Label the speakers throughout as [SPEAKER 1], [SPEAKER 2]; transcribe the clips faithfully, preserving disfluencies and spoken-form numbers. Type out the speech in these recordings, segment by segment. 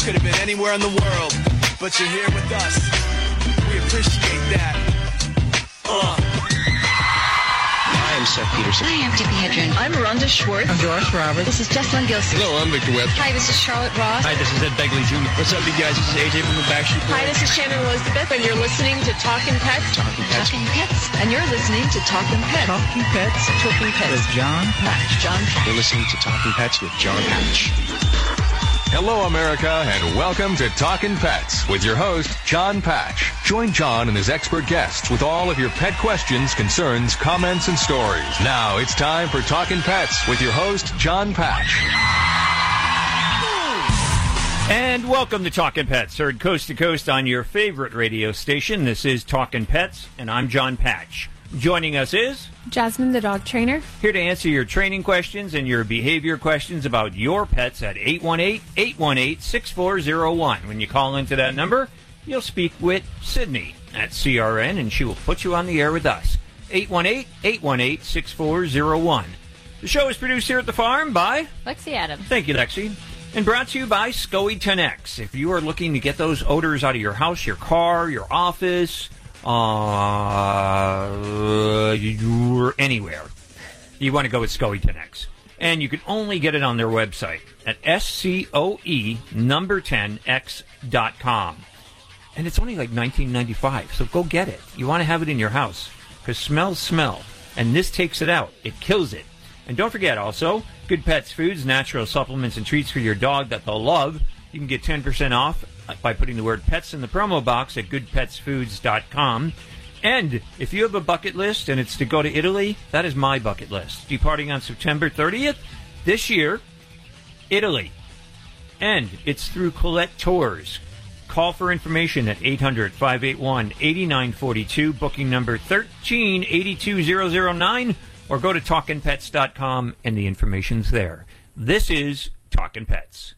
[SPEAKER 1] Could have been anywhere in the world, but you're here with us. We appreciate that. Uh.
[SPEAKER 2] I am Seth Peterson.
[SPEAKER 3] Hi, I'm Tippi Hedren.
[SPEAKER 4] I'm Rhonda Schwartz.
[SPEAKER 5] I'm Doris Roberts.
[SPEAKER 3] This is Jessalyn Gilson.
[SPEAKER 6] Hello, I'm Victor Webb.
[SPEAKER 3] Hi, this is Charlotte Ross.
[SPEAKER 7] Hi, this is Ed Begley Junior
[SPEAKER 6] What's up, you guys? This is A J from the Backstreet Boys.
[SPEAKER 4] Hi, this is Shannon Elizabeth, and you're listening to Talkin' Pets.
[SPEAKER 2] Talking Pets.
[SPEAKER 3] Talking Pets.
[SPEAKER 4] And you're listening to Talkin' Pets.
[SPEAKER 5] Talking Pets.
[SPEAKER 4] Talking Pets.
[SPEAKER 5] With John Patch.
[SPEAKER 4] John Patch.
[SPEAKER 2] You're listening to Talking Pets with John Patch.
[SPEAKER 8] Hello, America, and welcome to Talkin' Pets with your host, John Patch. Join John and his expert guests with all of your pet questions, concerns, comments, and stories. Now it's time for Talkin' Pets with your host, John Patch.
[SPEAKER 7] And welcome to Talkin' Pets, heard coast to coast on your favorite radio station. This is Talkin' Pets, and I'm John Patch. Joining us is
[SPEAKER 9] Jasmine, the dog trainer.
[SPEAKER 7] Here to answer your training questions and your behavior questions about your pets at eight one eight, eight one eight, six four zero one. When you call into that number, you'll speak with Sydney at C R N, and she will put you on the air with us. eight one eight, eight one eight, six four zero one. The show is produced here at the farm by
[SPEAKER 9] Lexi Adams.
[SPEAKER 7] Thank you, Lexi. And brought to you by Scoey ten X. If you are looking to get those odors out of your house, your car, your office, Uh, you're anywhere, you want to go with Scoey ten X. And you can only get it on their website at S C O E number ten X dot com. And it's only like nineteen ninety-five, so go get it. You want to have it in your house, because smells smell, and this takes it out. It kills it. And don't forget, also, Good Pets Foods, natural supplements and treats for your dog that they'll love. You can get ten percent off by putting the word pets in the promo box at good pets foods dot com. And if you have a bucket list and it's to go to Italy, that is my bucket list. Departing on September thirtieth this year, Italy. And it's through Colette Tours. Call for information at eight hundred, five eight one, eight nine four two, booking number one three eight two zero zero nine, or go to talkin pets dot com and the information's there. This is Talkin' Pets.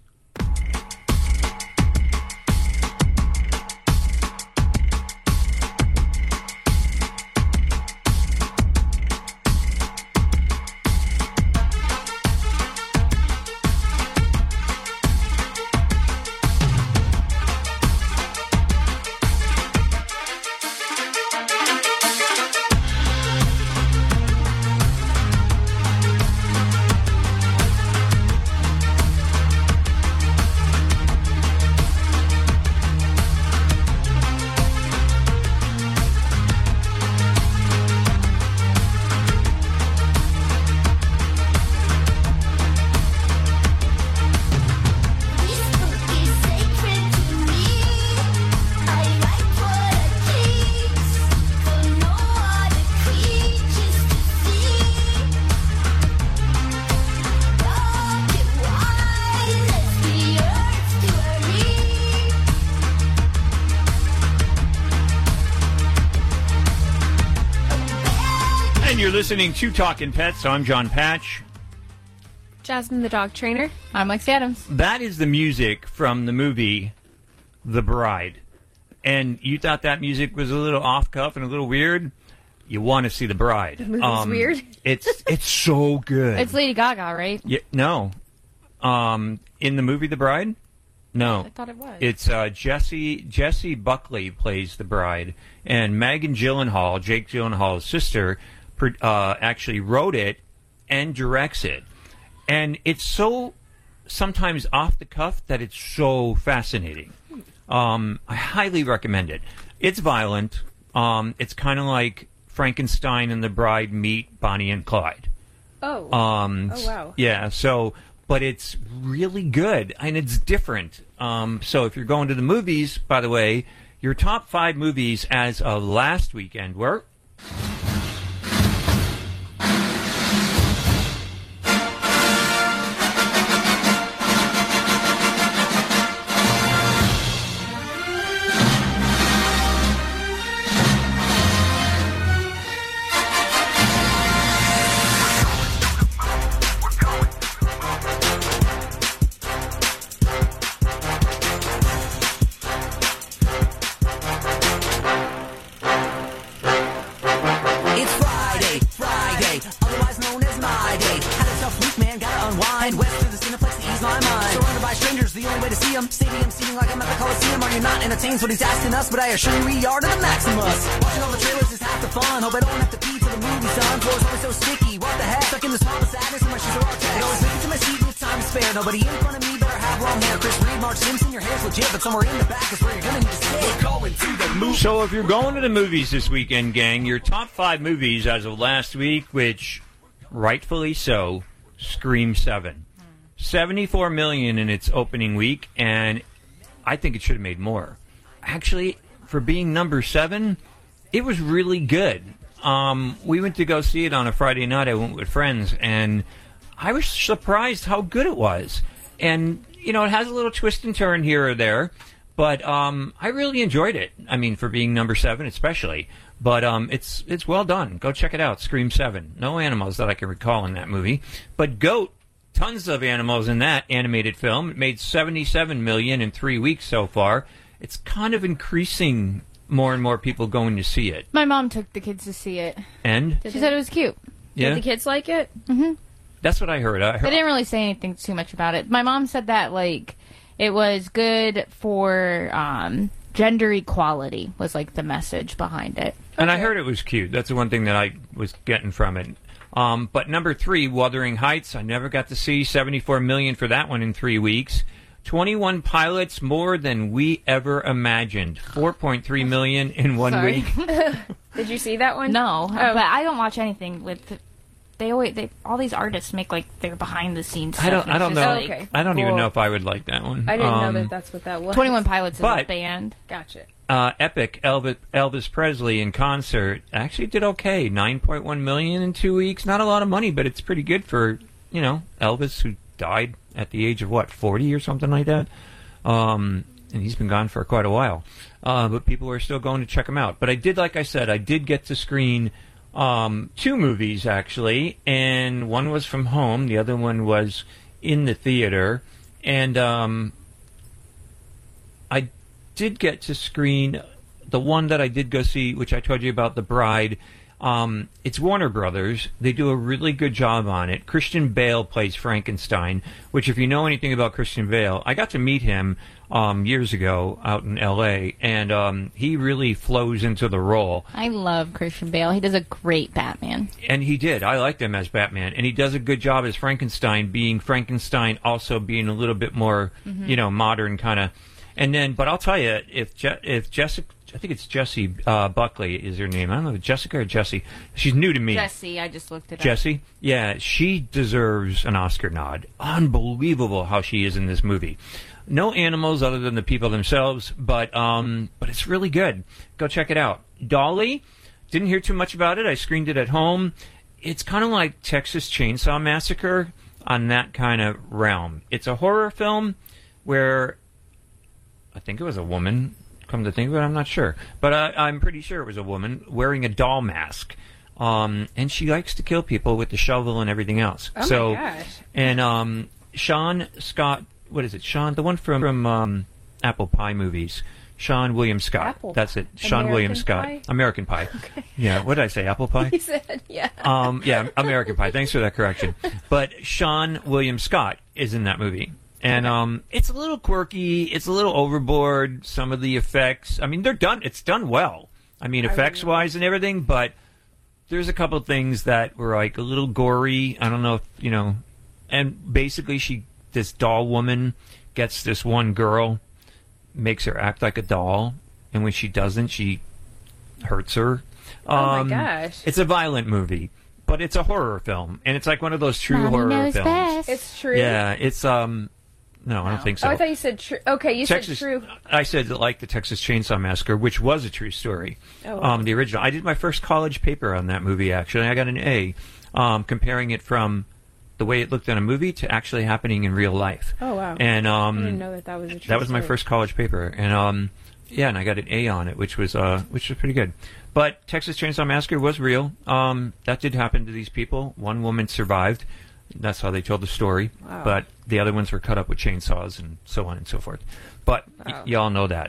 [SPEAKER 7] Listening to Talkin' Pets. I'm John Patch.
[SPEAKER 9] Jasmine, the dog trainer. I'm Lexi Adams.
[SPEAKER 7] That is the music from the movie The Bride. And you thought that music was a little off-cuff and a little weird? You want to see The Bride.
[SPEAKER 9] The movie's
[SPEAKER 7] um,
[SPEAKER 9] weird?
[SPEAKER 7] It's it's so good.
[SPEAKER 9] It's Lady Gaga, right?
[SPEAKER 7] Yeah, no. Um, in the movie The Bride? No.
[SPEAKER 9] I thought it was.
[SPEAKER 7] It's uh, Jesse, Jesse Buckley plays the bride. And Megan Gyllenhaal, Jake Gyllenhaal's sister, Uh, actually wrote it and directs it. And it's so sometimes off the cuff that it's so fascinating. Um, I highly recommend it. It's violent. Um, it's kind of like Frankenstein and the Bride meet Bonnie and Clyde.
[SPEAKER 9] Oh.
[SPEAKER 7] Um,
[SPEAKER 9] oh, wow.
[SPEAKER 7] Yeah, so, but it's really good, and it's different. Um, so if you're going to the movies, by the way, your top five movies as of last weekend were...
[SPEAKER 10] It's Friday, Friday.
[SPEAKER 5] Friday, otherwise known as my day. Had a tough week, man, gotta unwind. West to the Cineplex to ease my mind. Surrounded by strangers, the only way to see them. Stadium seating like I'm at the Coliseum. Are you not entertained? What he's asking us, but I assure you we are to the Maximus. Watching all the trailers is half the fun. Hope I don't have to pee to the movie, son. Floor's always so sticky. What the heck? Stuck in the swamp of sadness and my shoes are all text. I always make it to my seat with time to spare. Nobody in front of me better have long hair. Chris Reed, Marge Simpson, your hair's legit, but somewhere in the back is where you're gonna need to sit. We're going to the movie.
[SPEAKER 7] So if you're going to the movies this weekend, gang, your top five movies as of last week, which rightfully so, Scream seven. seventy-four million in its opening week, and I think it should have made more. Actually, for being number seven, it was really good. Um, we went to go see it on a Friday night. I went with friends, and I was surprised how good it was. And, you know, it has a little twist and turn here or there, but um, I really enjoyed it. I mean, for being number seven especially. But um, it's it's well done. Go check it out, Scream seven. No animals that I can recall in that movie. But Goat, tons of animals in that animated film. It made seventy-seven million dollars in three weeks so far. It's kind of increasing more and more people going to see it.
[SPEAKER 9] My mom took the kids to see it.
[SPEAKER 7] And?
[SPEAKER 9] She said it was cute.
[SPEAKER 7] Yeah?
[SPEAKER 4] Did the kids like it?
[SPEAKER 9] Mm-hmm.
[SPEAKER 7] That's what I heard. I heard.
[SPEAKER 9] They didn't really say anything too much about it. My mom said that, like, it was good for um, gender equality was, like, the message behind it.
[SPEAKER 7] And I heard it was cute. That's the one thing that I was getting from it. Um, but number three, Wuthering Heights, I never got to see. seventy-four million dollars for that one in three weeks. twenty-one pilots, more than we ever imagined. four point three million dollars in one
[SPEAKER 9] Sorry.
[SPEAKER 7] week.
[SPEAKER 4] Did you see that one?
[SPEAKER 9] No,
[SPEAKER 4] Oh.
[SPEAKER 9] but I don't watch anything with... They always... They, all these artists make, like, their behind-the-scenes stuff.
[SPEAKER 7] I don't.
[SPEAKER 9] and
[SPEAKER 7] I
[SPEAKER 9] it's
[SPEAKER 7] don't
[SPEAKER 9] just
[SPEAKER 7] know.
[SPEAKER 9] like-
[SPEAKER 4] Okay.
[SPEAKER 7] I don't even
[SPEAKER 4] Well,
[SPEAKER 7] know if I would like that one.
[SPEAKER 4] I didn't
[SPEAKER 7] Um,
[SPEAKER 4] know that that's what that was.
[SPEAKER 9] twenty-one Pilots is
[SPEAKER 7] But-
[SPEAKER 9] a band.
[SPEAKER 4] Gotcha.
[SPEAKER 7] Uh, Epic, Elvis, Elvis Presley in concert, actually did okay. nine point one million dollars in two weeks. Not a lot of money, but it's pretty good for, you know, Elvis, who died at the age of, what, forty or something like that? Um, and he's been gone for quite a while. Uh, but people are still going to check him out. But I did, like I said, I did get to screen um, two movies, actually. And one was from home. The other one was in the theater. And um, I did get to screen the one that I did go see, which I told you about, The Bride. Um, it's Warner Brothers. They do a really good job on it. Christian Bale plays Frankenstein, which, if you know anything about Christian Bale, I got to meet him um, years ago out in L A, and um, he really flows into the role.
[SPEAKER 9] I love Christian Bale. He does a great Batman.
[SPEAKER 7] And he did. I liked him as Batman. And he does a good job as Frankenstein, being Frankenstein, also being a little bit more,
[SPEAKER 9] Mhm.
[SPEAKER 7] you know, modern kind of. And then, but I'll tell you, if Je- if Jessica, I think it's Jessie uh, Buckley is her name. I don't know if it's Jessica or Jessie. She's new to me.
[SPEAKER 9] Jessie, I just looked it up.
[SPEAKER 7] Jessie? Yeah, she deserves an Oscar nod. Unbelievable how she is in this movie. No animals other than the people themselves, but um, but it's really good. Go check it out. Dolly, didn't hear too much about it. I screened it at home. It's kind of like Texas Chainsaw Massacre on that kind of realm. It's a horror film where I think it was a woman. Come to think of it, I'm not sure. But uh, I'm pretty sure it was a woman wearing a doll mask. Um, and she likes to kill people with the shovel and everything else.
[SPEAKER 4] Oh, my
[SPEAKER 7] so,
[SPEAKER 4] gosh.
[SPEAKER 7] And um, Sean Scott, what is it? Sean, the one from, from um, Apple Pie movies. Sean William Scott.
[SPEAKER 4] Apple
[SPEAKER 7] That's it. Sean
[SPEAKER 4] American
[SPEAKER 7] William Scott.
[SPEAKER 4] Pie?
[SPEAKER 7] American Pie.
[SPEAKER 4] Okay.
[SPEAKER 7] Yeah, what did I say? Apple Pie?
[SPEAKER 4] He said, yeah.
[SPEAKER 7] Um, yeah, American Pie. Thanks for that correction. But Sean William Scott is in that movie. And um, it's a little quirky. It's a little overboard. Some of the effects. I mean, they're done. It's done well. I mean, effects-wise and everything. But there's a couple of things that were like a little gory. I don't know if, you know. And basically, she, this doll woman gets this one girl, makes her act like a doll. And when she doesn't, she hurts her.
[SPEAKER 4] Oh,
[SPEAKER 7] Um,
[SPEAKER 4] my gosh.
[SPEAKER 7] It's a violent movie. But it's a horror film. And it's like one of those true
[SPEAKER 9] Mommy
[SPEAKER 7] horror
[SPEAKER 9] knows
[SPEAKER 7] films.
[SPEAKER 9] best.
[SPEAKER 4] It's true.
[SPEAKER 7] Yeah, it's um no, I don't think so.
[SPEAKER 4] Oh, I thought you said true. Okay, you
[SPEAKER 7] Texas,
[SPEAKER 4] said true.
[SPEAKER 7] I said like the Texas Chainsaw Massacre, which was a true story.
[SPEAKER 4] Oh, wow.
[SPEAKER 7] Um, the original. I did my first college paper on that movie. Actually, I got an A, um, comparing it from the way it looked in a movie to actually happening in real life.
[SPEAKER 4] Oh, wow.
[SPEAKER 7] And um,
[SPEAKER 4] I didn't know that that was a true
[SPEAKER 7] that was my
[SPEAKER 4] story.
[SPEAKER 7] first college paper, and um, yeah, and I got an A on it, which was uh, which was pretty good. But Texas Chainsaw Massacre was real. Um, that did happen to these people. One woman survived. That's how they told the story.
[SPEAKER 4] Wow.
[SPEAKER 7] But the other ones were cut up with chainsaws and so on and so forth. But y-
[SPEAKER 4] Wow.
[SPEAKER 7] y'all know that.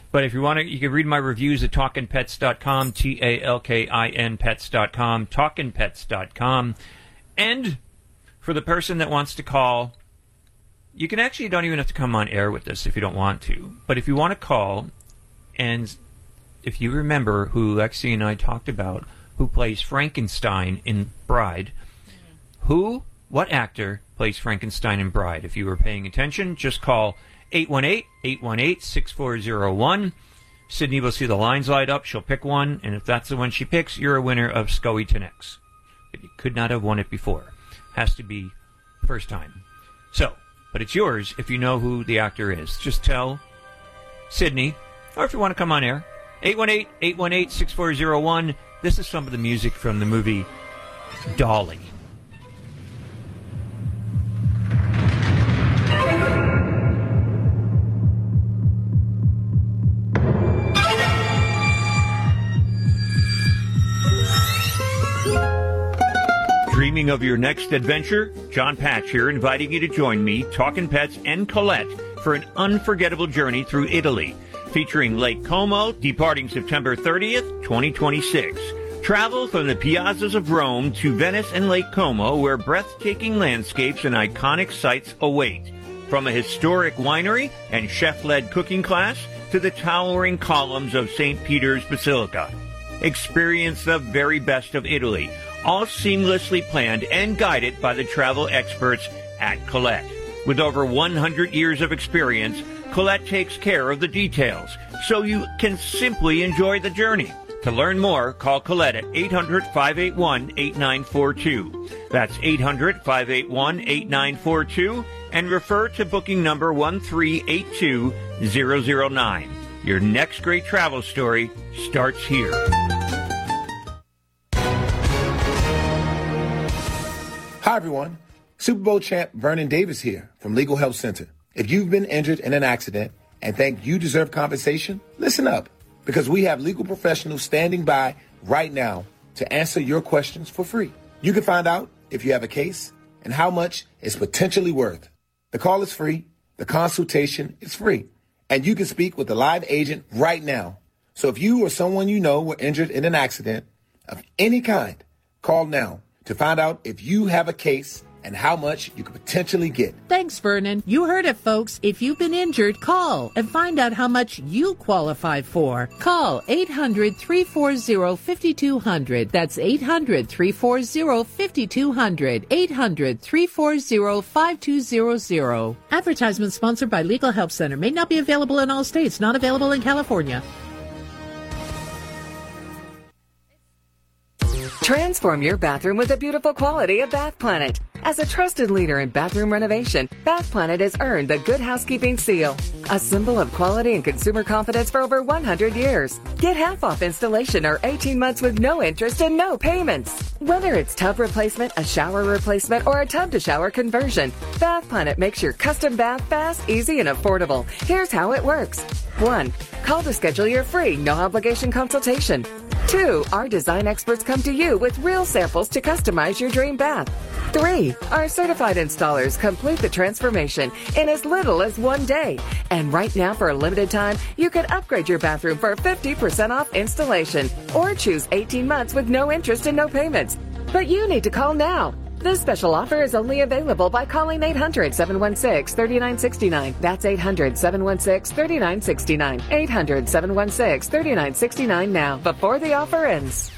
[SPEAKER 7] But if you want to, you can read my reviews at talkin pets dot com, T A L K I N pets dot com, talkin pets dot com. And for the person that wants to call, you can actually, you don't even have to come on air with this if you don't want to. But if you want to call, and if you remember who Lexi and I talked about, who plays Frankenstein in Bride, who, what actor plays Frankenstein in Bride? If you were paying attention, just call eight one eight, eight one eight, six four zero one. Sydney will see the lines light up. She'll pick one, and if that's the one she picks, you're a winner of Scoey to Next. But you could not have won it before. Has to be first time. So, but it's yours if you know who the actor is. Just tell Sydney, or if you want to come on air, eight one eight, eight one eight, six four zero one. This is some of the music from the movie Dolly. Dreaming of your next adventure? John Patch here, inviting you to join me, Talkin' Pets, and Colette for an unforgettable journey through Italy, featuring Lake Como, departing September thirtieth, twenty twenty-six. Travel from the piazzas of Rome to Venice and Lake Como, where breathtaking landscapes and iconic sights await. From a historic winery and chef-led cooking class to the towering columns of Saint Peter's Basilica. Experience the very best of Italy, all seamlessly planned and guided by the travel experts at Colette. With over one hundred years of experience, Colette takes care of the details, so you can simply enjoy the journey. To learn more, call Colette at eight hundred, five eight one, eight nine four two. That's eight hundred, five eight one, eight nine four two, and refer to booking number one three eight two zero zero nine. Your next great travel story starts here.
[SPEAKER 10] Hi, everyone. Super Bowl champ Vernon Davis here from Legal Help Center. If you've been injured in an accident and think you deserve compensation, listen up, because we have legal professionals standing by right now to answer your questions for free. You can find out if you have a case and how much it's potentially worth. The call is free. The consultation is free. And you can speak with a live agent right now. So if you or someone you know were injured in an accident of any kind, call now to find out if you have a case and how much you could potentially get.
[SPEAKER 11] Thanks, Vernon. You heard it, folks. If you've been injured, call and find out how much you qualify for. Call eight hundred, three four zero, five two zero zero. That's eight hundred, three four zero, five two zero zero. eight hundred, three four zero, five two zero zero. Advertisement sponsored by Legal Help Center. May not be available in all states. Not available in California.
[SPEAKER 12] Transform your bathroom with the beautiful quality of Bath Planet. As a trusted leader in bathroom renovation, Bath Planet has earned the Good Housekeeping seal, a symbol of quality and consumer confidence for over one hundred years. Get half off installation or eighteen months with no interest and no payments. Whether it's tub replacement, a shower replacement, or a tub-to-shower conversion, Bath Planet makes your custom bath fast, easy, and affordable. Here's how it works. One, call to schedule your free, no-obligation consultation. Two, our design experts come to you with real samples to customize your dream bath. Three, our certified installers complete the transformation in as little as one day. And right now, for a limited time, you can upgrade your bathroom for fifty percent off installation or choose eighteen months with no interest and no payments. But you need to call now. This special offer is only available by calling eight hundred, seven one six, three nine six nine. That's eight hundred, seven one six, three nine six nine. eight hundred, seven one six, three nine six nine now, before the offer ends.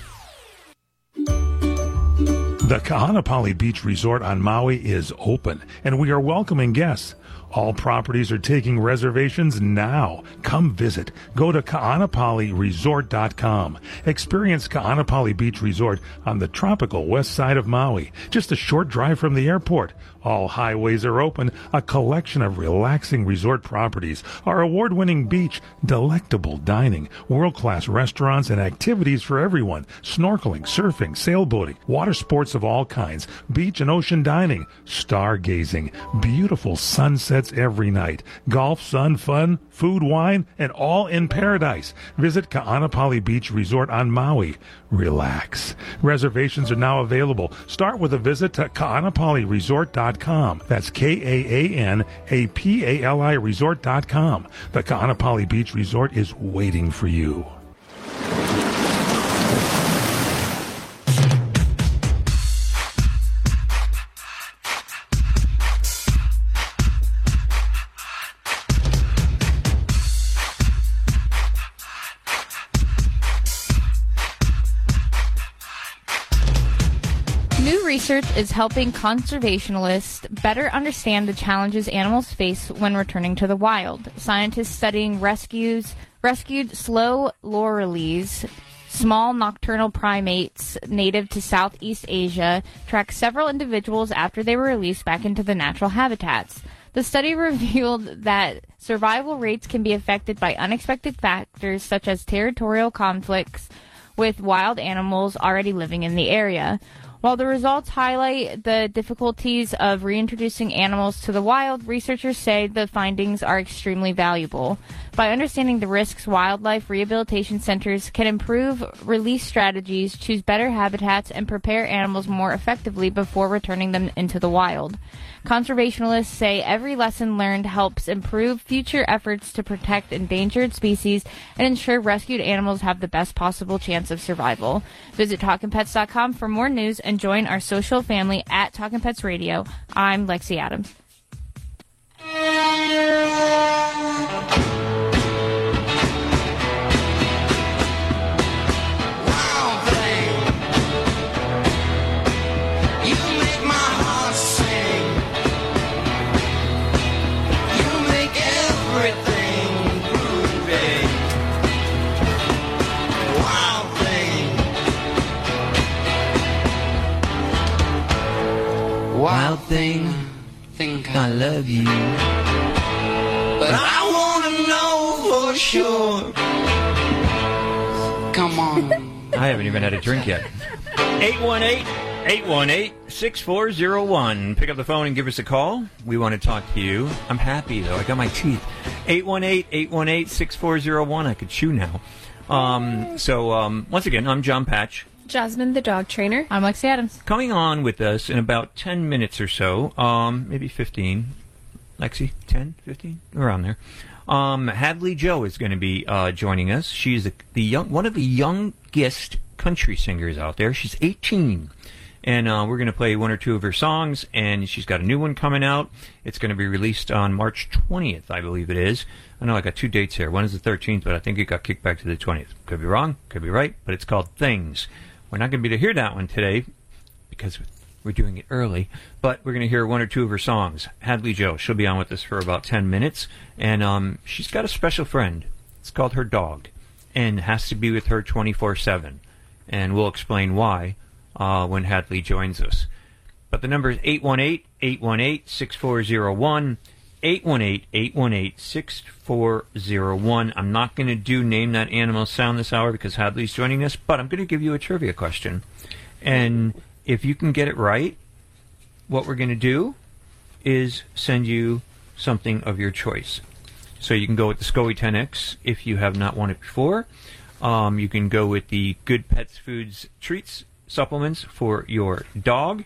[SPEAKER 13] The Kahanapali Beach Resort on Maui is open, and we are welcoming guests. All properties are taking reservations now. Come visit. Go to kaanapali resort dot com. Experience Kaanapali Beach Resort on the tropical west side of Maui, just a short drive from the airport. All highways are open, a collection of relaxing resort properties, our award-winning beach, delectable dining, world-class restaurants, and activities for everyone, snorkeling, surfing, sailboating, water sports, resorts of all kinds, beach and ocean dining, stargazing, beautiful sunsets every night, golf, sun, fun, food, wine, and all in paradise. Visit Ka'anapali Beach Resort on Maui. Relax. Reservations are now available. Start with a visit to Ka'anapali Resort dot com. That's K A A N A P A L I Resort dot com. The Ka'anapali Beach Resort is waiting for you.
[SPEAKER 9] Research is helping conservationists better understand the challenges animals face when returning to the wild. Scientists studying rescues, rescued slow lorellies, small nocturnal primates native to Southeast Asia, tracked several individuals after they were released back into the natural habitats. The study revealed that survival rates can be affected by unexpected factors such as territorial conflicts with wild animals already living in the area. While the results highlight the difficulties of reintroducing animals to the wild, researchers say the findings are extremely valuable. By understanding the risks, wildlife rehabilitation centers can improve release strategies, choose better habitats, and prepare animals more effectively before returning them into the wild. Conservationists say every lesson learned helps improve future efforts to protect endangered species and ensure rescued animals have the best possible chance of survival. Visit talkin pets dot com for more news and join our social family at Talkin' Pets Radio. I'm Lexi Adams.
[SPEAKER 14] Wild thing, think I love you, but I wanna know for sure. Come on.
[SPEAKER 7] I haven't even had a drink yet. eight one eight, eight one eight, six four zero one. Pick up the phone and give us a call. We want to talk to you. I'm happy, though. I got my teeth. eight one eight, eight one eight, six four zero one. I could chew now. Um, so, um, once again, I'm John Patch.
[SPEAKER 4] Jasmine, the dog trainer.
[SPEAKER 9] I'm Lexi Adams.
[SPEAKER 7] Coming on with us in about ten minutes or so, um, maybe fifteen. Lexi, ten, fifteen? Around there. Um, Hadley Joe is going to be uh, joining us. She's the, the young, one of the youngest country singers out there. She's eighteen. And uh, we're going to play one or two of her songs, and she's got a new one coming out. It's going to be released on March twentieth, I believe it is. I know I got two dates here. One is the thirteenth, but I think it got kicked back to the twentieth. Could be wrong, could be right, but it's called Things. We're not going to be able to hear that one today because we're doing it early, but we're going to hear one or two of her songs. Hadley Joe, she'll be on with us for about ten minutes, and um, she's got a special friend. It's called her dog, and has to be with her twenty-four seven, and we'll explain why uh, when Hadley joins us. But the number is eight one eight, eight one eight, six four zero one, eight one eight, eight one eight, six four zero one. I'm not going to do Name That Animal Sound this hour because Hadley's joining us, but I'm going to give you a trivia question. And if you can get it right, what we're going to do is send you something of your choice. So you can go with the SCOE ten X if you have not won it before. Um, you can go with the Good Pets Foods treats supplements for your dog.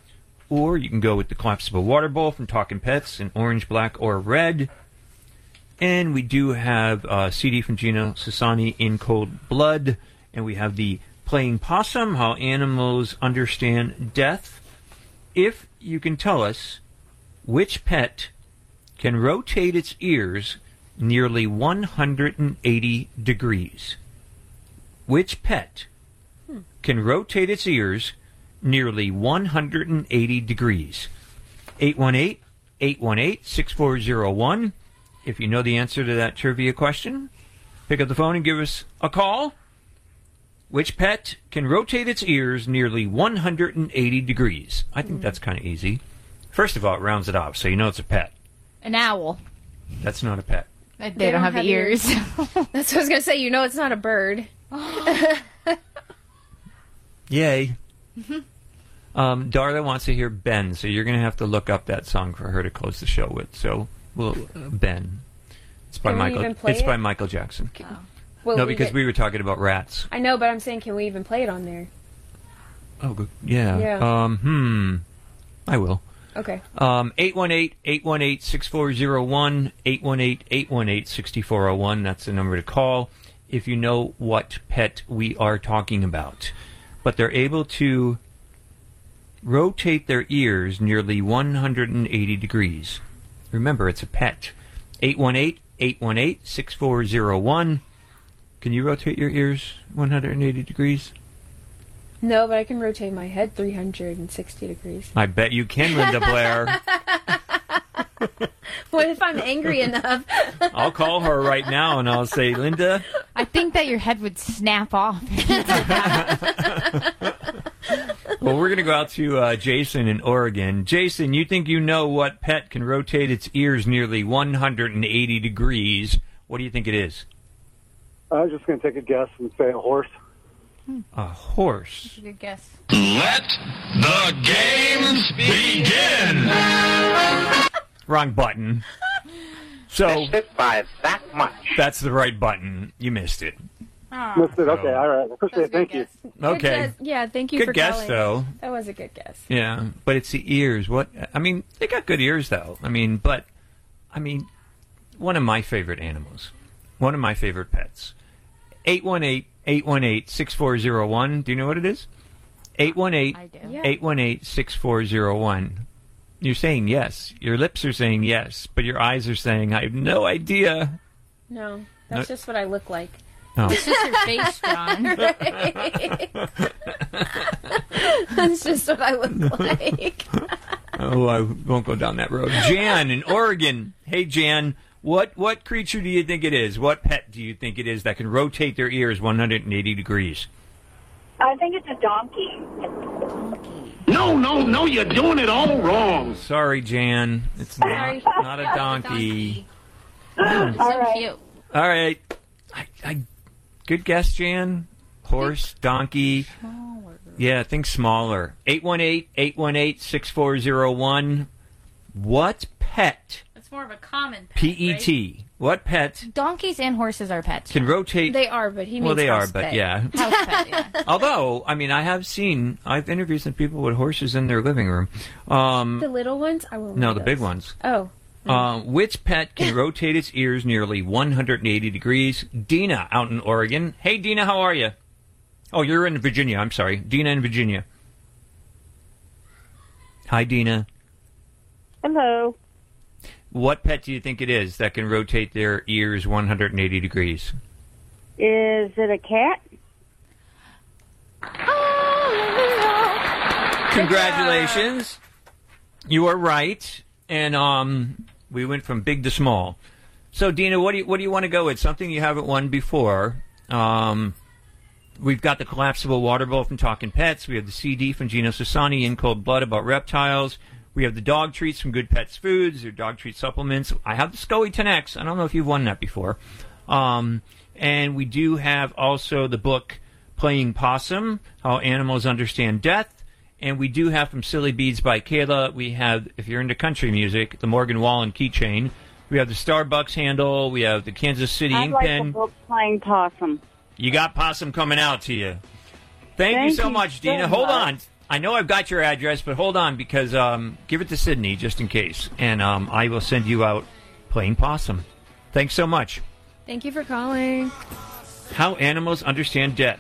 [SPEAKER 7] Or you can go with the collapsible water bowl from Talkin' Pets in orange, black, or red. And we do have a C D from Gino Sassani in Cold Blood. And we have the Playing Possum, How Animals Understand Death. If you can tell us which pet can rotate its ears nearly one hundred eighty degrees. Which pet can rotate its ears nearly one hundred eighty degrees. eight one eight, eight one eight, six four zero one. If you know the answer to that trivia question, pick up the phone and give us a call. Which pet can rotate its ears nearly one hundred eighty degrees? I think that's kind of easy. First of all, it rounds it off, so you know it's a pet.
[SPEAKER 9] An owl.
[SPEAKER 7] That's not a pet.
[SPEAKER 9] They, they don't, don't have, have ears. ears.
[SPEAKER 4] That's what I was going to say. You know it's not a bird.
[SPEAKER 7] Yay. Um, Darla wants to hear Ben, so you're going to have to look up that song for her to close the show with. So, well, uh, Ben. It's by
[SPEAKER 4] Can we
[SPEAKER 7] Michael.
[SPEAKER 4] even play
[SPEAKER 7] It's
[SPEAKER 4] it?
[SPEAKER 7] by Michael Jackson.
[SPEAKER 4] Oh. Will
[SPEAKER 7] no,
[SPEAKER 4] we
[SPEAKER 7] because
[SPEAKER 4] get-
[SPEAKER 7] we were talking about rats.
[SPEAKER 4] I know, but I'm saying, can we even play it on there?
[SPEAKER 7] Oh, good. Yeah.
[SPEAKER 4] Yeah.
[SPEAKER 7] Um. Hmm. I will.
[SPEAKER 4] Okay.
[SPEAKER 7] Um. Eight one eight eight one eight six four zero one eight one eight eight one eight six four zero one. That's the number to call if you know what pet we are talking about. But they're able to rotate their ears nearly one hundred eighty degrees. Remember, it's a pet. eight one eight eight one eight six four zero one. Can you rotate your ears one hundred eighty degrees?
[SPEAKER 4] No, but I can rotate my head three hundred sixty degrees.
[SPEAKER 7] I bet you can, Linda Blair.
[SPEAKER 4] What if I'm angry enough?
[SPEAKER 7] I'll call her right now and I'll say, Linda.
[SPEAKER 9] I think that your head would snap off.
[SPEAKER 7] Well, we're going to go out to uh, Jason in Oregon. Jason, you think you know what pet can rotate its ears nearly one hundred eighty degrees. What do you think it is?
[SPEAKER 15] I was just going to take a guess and say a horse.
[SPEAKER 7] A horse.
[SPEAKER 9] That's a good guess.
[SPEAKER 1] Let the games begin.
[SPEAKER 7] Wrong button. So
[SPEAKER 1] Missed it by that much.
[SPEAKER 7] that's the right button. You missed it.
[SPEAKER 15] Missed it. Okay, all right. I appreciate it. Thank you.
[SPEAKER 4] Good
[SPEAKER 7] Okay.
[SPEAKER 4] guess. Yeah, thank you
[SPEAKER 7] Good
[SPEAKER 4] for
[SPEAKER 7] guess,
[SPEAKER 4] calling.
[SPEAKER 7] though.
[SPEAKER 4] That was a good guess.
[SPEAKER 7] Yeah, but it's the ears. What? I mean, they got good ears, though. I mean, but, I mean, one of my favorite animals. One of my favorite pets. eight one eight eight one eight six four zero one. Do you know what it is? eight one eight eight one eight six four zero one. You're saying yes. Your lips are saying yes, but your eyes are saying, I have no idea.
[SPEAKER 4] No, that's
[SPEAKER 7] No.
[SPEAKER 4] just what I look like.
[SPEAKER 7] Oh.
[SPEAKER 9] It's just your face, John.
[SPEAKER 4] That's just what I look like.
[SPEAKER 7] Oh, I won't go down that road. Jan in Oregon. Hey, Jan, what what creature do you think it is? What pet do you think it is that can rotate their ears one hundred eighty degrees?
[SPEAKER 16] I think it's a donkey.
[SPEAKER 7] No, no, no, you're doing it all wrong. Sorry, Jan. It's not, not a donkey.
[SPEAKER 9] So
[SPEAKER 16] right.
[SPEAKER 9] cute.
[SPEAKER 7] All right. I, I, good guess, Jan. Horse, donkey. Yeah, think smaller. eight one eight eight one eight six four zero one. What pet,
[SPEAKER 9] It's more of a common pet,
[SPEAKER 7] P E T, what pet
[SPEAKER 9] Donkeys and horses are pets.
[SPEAKER 7] can rotate...
[SPEAKER 4] They are, but he means
[SPEAKER 7] Well, they are,
[SPEAKER 4] house
[SPEAKER 7] but
[SPEAKER 4] pet.
[SPEAKER 7] yeah.
[SPEAKER 9] House pet, yeah.
[SPEAKER 7] Although, I mean, I have seen, I've interviewed some people with horses in their living room. Um,
[SPEAKER 4] The little ones? I won't
[SPEAKER 7] no,
[SPEAKER 4] read
[SPEAKER 7] the
[SPEAKER 4] those.
[SPEAKER 7] big ones.
[SPEAKER 4] Oh.
[SPEAKER 7] Uh, which pet can rotate its ears nearly one hundred eighty degrees? Dina out in Oregon. Hey, Dina, how are you? Oh, you're in Virginia. I'm sorry. Dina in Virginia. Hi, Dina.
[SPEAKER 16] Hello.
[SPEAKER 7] What pet do you think it is that can rotate their ears one hundred eighty degrees?
[SPEAKER 16] Is it a cat?
[SPEAKER 7] Congratulations. You are right. And um, we went from big to small. So, Dina, what do you what do you want to go with? Something you haven't won before. Um, we've got the collapsible water bowl from Talking Pets. We have the C D from Gino Sassani, In Cold Blood, about reptiles. We have the dog treats from Good Pets Foods, or dog treat supplements. I have the Scully ten X. I don't know if you've won that before. Um, and we do have also the book Playing Possum, How Animals Understand Death. And we do have from Silly Beads by Kayla, we have, if you're into country music, the Morgan Wallen keychain. We have the Starbucks handle. We have the Kansas City
[SPEAKER 16] I'd
[SPEAKER 7] ink
[SPEAKER 16] like
[SPEAKER 7] pen.
[SPEAKER 16] the book Playing Possum.
[SPEAKER 7] You got possum coming out to you. Thank,
[SPEAKER 16] Thank
[SPEAKER 7] you so
[SPEAKER 16] you
[SPEAKER 7] much,
[SPEAKER 16] so
[SPEAKER 7] Dina. Hold
[SPEAKER 16] much.
[SPEAKER 7] on. I know I've got your address, but hold on because um, give it to Sydney just in case. And um, I will send you out Playing Possum. Thanks so much.
[SPEAKER 4] Thank you for calling.
[SPEAKER 7] How Animals Understand Death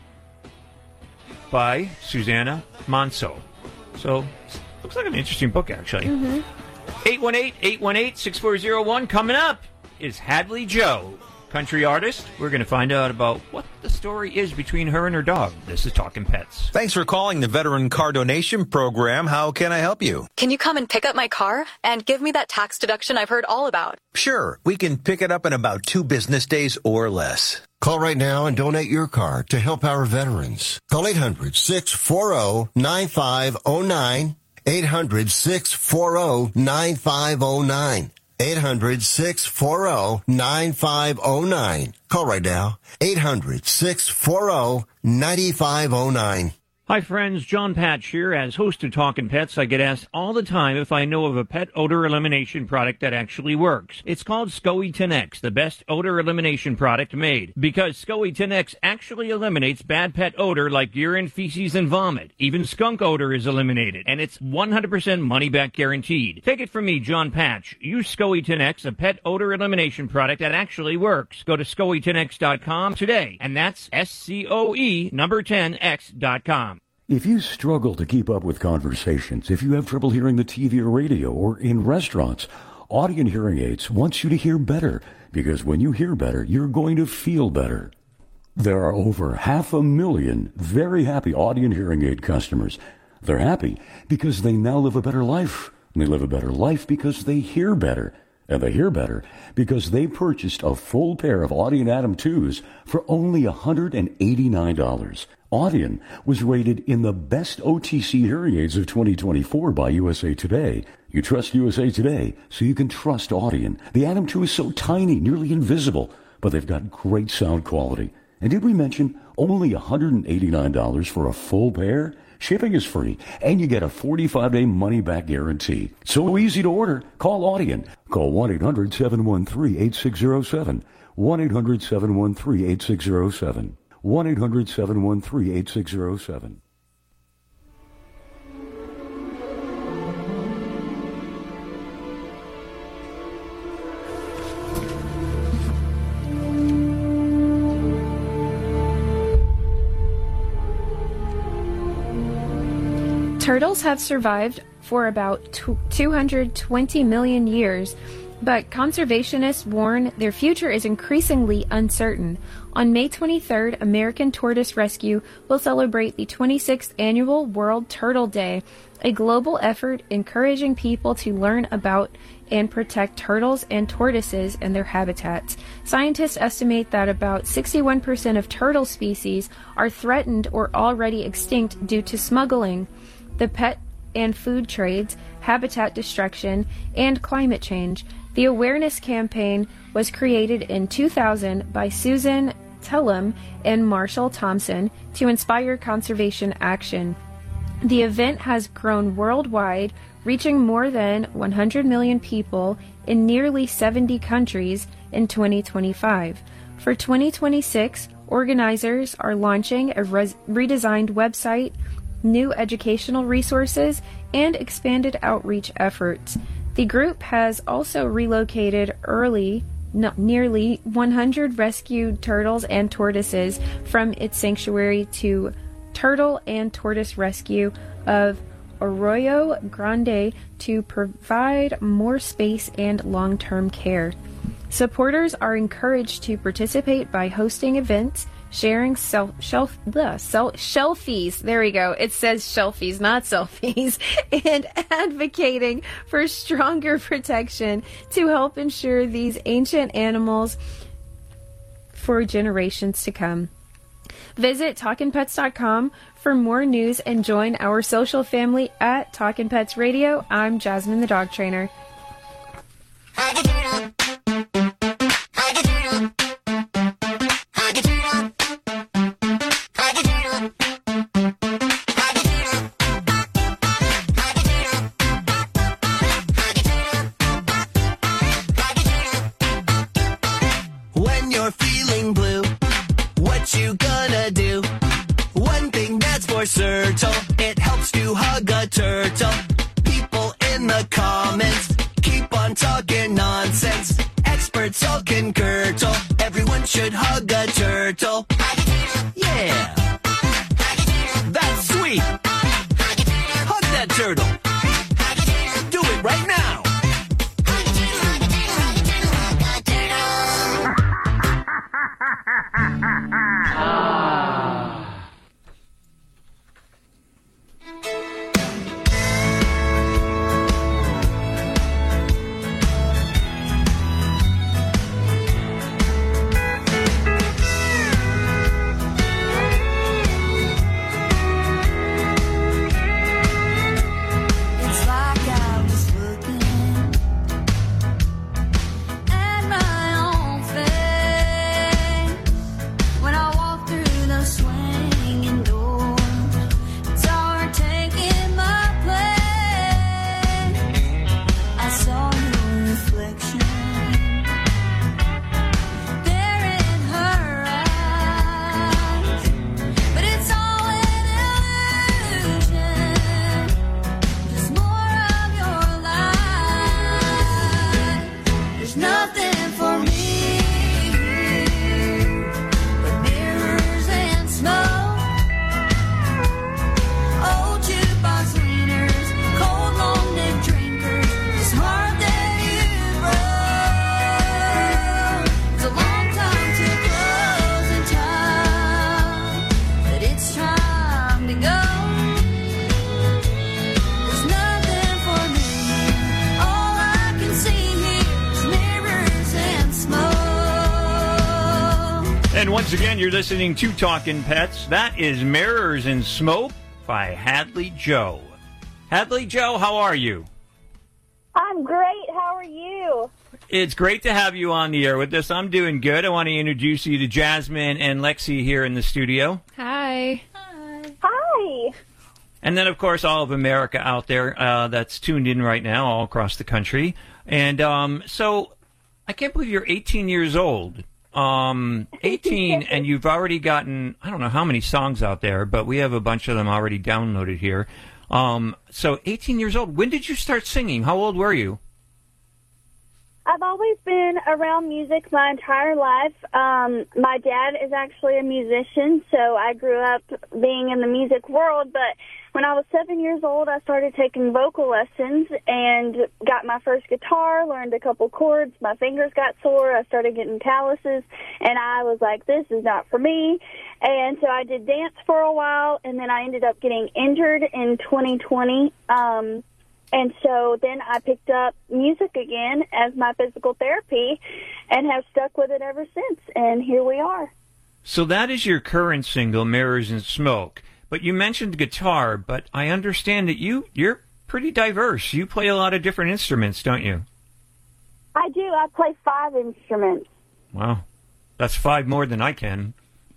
[SPEAKER 7] by Susanna Monso. So, looks like an interesting book, actually. eight one eight eight one eight six four zero one. Coming up is Hadley Joe, country artist. We're going to find out about what the story is between her and her dog. This is Talking Pets.
[SPEAKER 17] Thanks for calling the Veteran Car Donation Program. How can I help you?
[SPEAKER 18] Can you come and pick up my car and give me that tax deduction I've heard all about?
[SPEAKER 17] Sure, we can pick it up in about two business days or less.
[SPEAKER 19] Call right now and donate your car to help our veterans. Call eight hundred six four zero nine five zero nine. eight hundred six four zero nine five zero nine. eight hundred six four zero nine five zero nine. Call right now. eight hundred six four zero nine five zero nine.
[SPEAKER 7] Hi friends, John Patch here. As host of Talkin' Pets, I get asked all the time if I know of a pet odor elimination product that actually works. It's called SCOE ten X, the best odor elimination product made. Because SCOE ten X actually eliminates bad pet odor like urine, feces, and vomit. Even skunk odor is eliminated, and it's one hundred percent money-back guaranteed. Take it from me, John Patch. Use SCOE ten X, a pet odor elimination product that actually works. Go to scoe ten x dot com today, and that's S C O E number ten X dot com.
[SPEAKER 20] If you struggle to keep up with conversations, if you have trouble hearing the T V or radio or in restaurants, Audient Hearing Aids wants you to hear better, because when you hear better, you're going to feel better. There are over half a million very happy Audient Hearing Aid customers. They're happy because they now live a better life. They live a better life because they hear better. And they hear better because they purchased a full pair of Audient Atom twos for only one hundred eighty-nine dollars. Audient was rated in the best O T C hearing aids of twenty twenty-four by U S A Today. You trust U S A Today, so you can trust Audient. The Atom two is so tiny, nearly invisible, but they've got great sound quality. And did we mention only one hundred eighty-nine dollars for a full pair? Shipping is free, and you get a forty-five day money-back guarantee. So easy to order. Call Audient. Call one eight hundred seven one three eight six zero seven. one eight hundred seven one three eight six zero seven. one eight hundred seven one three eight six zero seven.
[SPEAKER 4] Turtles have survived for about two hundred twenty million years, but conservationists warn their future is increasingly uncertain. On May twenty-third, American Tortoise Rescue will celebrate the twenty-sixth Annual World Turtle Day, a global effort encouraging people to learn about and protect turtles and tortoises and their habitats. Scientists estimate that about sixty-one percent of turtle species are threatened or already extinct due to smuggling, the pet and food trades, habitat destruction, and climate change. The awareness campaign was created in two thousand by Susan Tellum and Marshall Thompson to inspire conservation action. The event has grown worldwide, reaching more than one hundred million people in nearly seventy countries in twenty twenty-five. For twenty twenty-six, organizers are launching a res- redesigned website, new educational resources, and expanded outreach efforts. The group has also relocated early no, nearly one hundred rescued turtles and tortoises from its sanctuary to Turtle and Tortoise Rescue of Arroyo Grande to provide more space and long-term care. Supporters are encouraged to participate by hosting events, sharing self, shelf, the self, shelfies, there we go, it says shelfies, not selfies, and advocating for stronger protection to help ensure these ancient animals for generations to come. Visit talkin pets dot com for more news and join our social family at Talkin' Pets Radio. I'm Jasmine, the dog trainer.
[SPEAKER 14] When you're feeling blue, what you gonna do? One thing that's for certain, it helps to hug a turtle. People in the comments keep on talking nonsense. Experts all concur, everyone should hug a turtle. Yeah, that's sweet. Hug that turtle. Do it right now.
[SPEAKER 7] Once again, you're listening to Talkin' Pets. That is Mirrors and Smoke by Hadley Joe. Hadley Joe, how are you?
[SPEAKER 16] I'm great. How are you?
[SPEAKER 7] It's great to have you on the air with us. I'm doing good. I want to introduce you to Jasmine and Lexi here in the studio.
[SPEAKER 4] Hi.
[SPEAKER 16] Hi.
[SPEAKER 7] And then, of course, all of America out there uh, that's tuned in right now all across the country. And um, so I can't believe you're eighteen years old. Um, eighteen, and you've already gotten, I don't know how many songs out there, but we have a bunch of them already downloaded here. Um, so eighteen years old. When did you start singing? How old were you?
[SPEAKER 16] I've always been around music my entire life. Um, my dad is actually a musician, so I grew up being in the music world. But when I was seven years old, I started taking vocal lessons and got my first guitar, learned a couple chords. My fingers got sore. I started getting calluses, and I was like, this is not for me. And so I did dance for a while, and then I ended up getting injured in twenty twenty. Um And so then I picked up music again as my physical therapy and have stuck with it ever since. And here we are.
[SPEAKER 7] So that is your current single, Mirrors and Smoke. But you mentioned guitar, but I understand that you, you're pretty diverse. You play a lot of different instruments, don't you?
[SPEAKER 16] I do. I play five instruments.
[SPEAKER 7] Wow. That's five more than I can.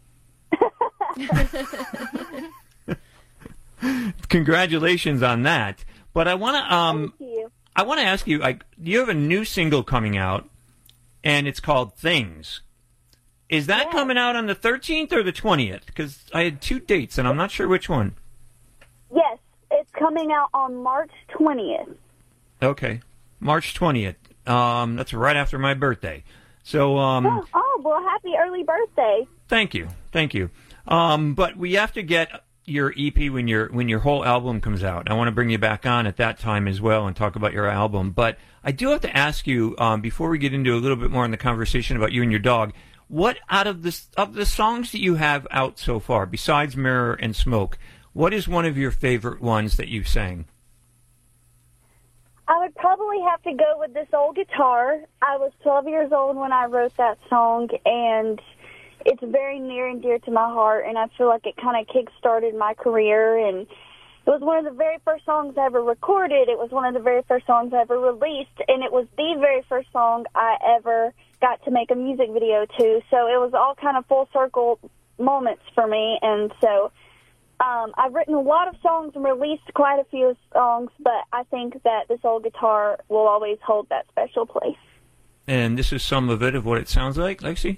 [SPEAKER 7] Congratulations on that. But I want to um, I want to ask you, like, you have a new single coming out, and it's called Things. Is that yeah. coming out on the thirteenth or the twentieth? Because I had two dates, and I'm not sure which one.
[SPEAKER 16] Yes, it's coming out on March twentieth.
[SPEAKER 7] Okay, March twentieth. Um, that's right after my birthday. So, um,
[SPEAKER 16] oh, oh, well, happy early birthday.
[SPEAKER 7] Thank you, thank you. Um, but we have to get your E P when your when your whole album comes out. I want to bring you back on at that time as well and talk about your album. But I do have to ask you, um, before we get into a little bit more in the conversation about you and your dog, what out of the of the songs that you have out so far, besides Mirror and Smoke, what is one of your favorite ones that you've sang?
[SPEAKER 16] I would probably have to go with This Old Guitar. I was twelve years old when I wrote that song, and it's very near and dear to my heart, and I feel like it kind of kick-started my career, and it was one of the very first songs I ever recorded. It was one of the very first songs I ever released, and it was the very first song I ever got to make a music video to, so it was all kind of full-circle moments for me, and so um, I've written a lot of songs and released quite a few songs, but I think that This Old Guitar will always hold that special place.
[SPEAKER 7] And this is some of it of what it sounds like, Lexi?